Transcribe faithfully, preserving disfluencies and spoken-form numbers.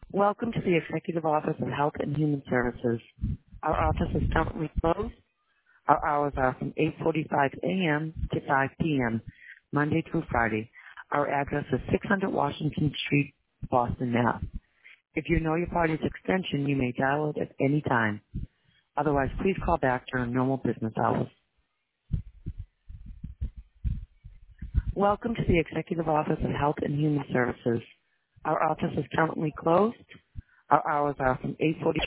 Welcome to the Executive Office of Health and Human Services. Our office is currently closed. Our hours are from eight forty-five a.m. to five p.m., Monday through Friday. Our address is six hundred Washington Street, Boston, Mass. If you know your party's extension, you may dial it at any time. Otherwise, please call back during normal business hours. Welcome to the Executive Office of Health and Human Services. Our office is currently closed. Our hours are from eight forty.